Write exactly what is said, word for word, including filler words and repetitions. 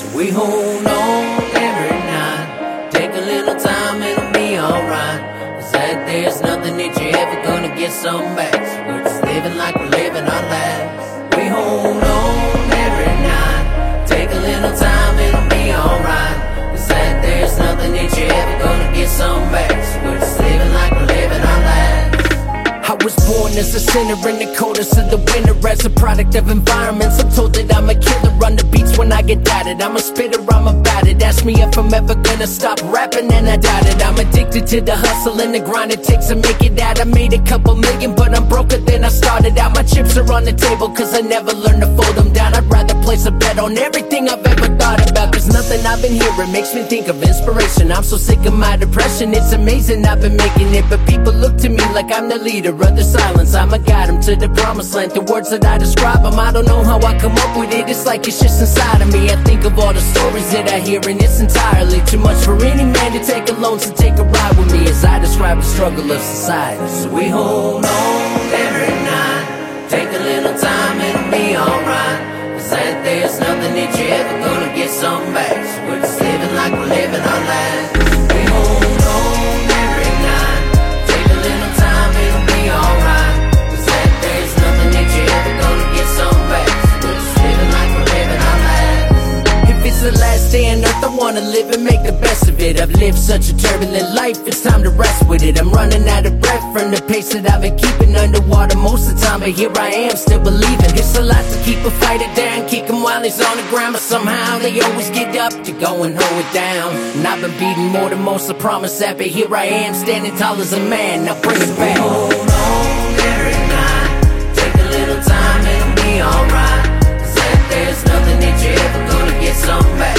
So we hold on every night, take a little time, it'll be alright. Cause that there's nothing that you're ever gonna get some back. So we're just living like we're living our lives. We hold on every night, take a little time, it'll be alright. Cause that there's nothing that you're ever gonna get some back. So we're just living like we're living our lives. I was born as a sinner in the coldest of the winter, as a product of environments. I'm told that I'm a killer on the beats when I get doubted. I'm a spitter, I'm about it. Ask me if I'm ever gonna stop rapping and I doubt it. I'm addicted to the hustle and the grind it takes to make it out. I made a couple million but I'm broker than I started out. My chips are on the table cause I never learned to fold them down. I'd rather place a bet on everything I've ever thought about. Cause nothing I've been hearing makes me think of inspiration. I'm so sick of my depression, it's amazing I've been making it. But people look to me like I'm the leader of the silence. I'ma guide them to the promised land. The words that I describe them, I don't know how I come up with it. It's like it's just inside of me. I think of all the stories that I hear and it's entirely too much for any man to take alone. So take a ride with me as I describe the struggle of society. So we hold on every night, take a little time, it'll be alright. Cause that there's nothing that you're ever gonna get some back. So we're just living like we're living our lives. We hold on every night, take a little time, it'll be alright. Cause that there's nothing that you're ever gonna get some back. So we're just living like we're living our lives. If it's the last day on earth, I wanna live and make the best of it. I've lived such a turbulent life, it's time to rest with it. I'm running out of breath from the pace that I've been keeping underwater most of the time. But here I am, still believing. It's a lot to keep a fighter down, kick him while he's on the ground. But somehow they always get up to go and hold it down. And I've been beating more than most, I promise that. But here I am, standing tall as a man, now bring it back. Hold on every night, take a little time, it'll be alright. Cause that there's nothing that you're ever gonna get some back.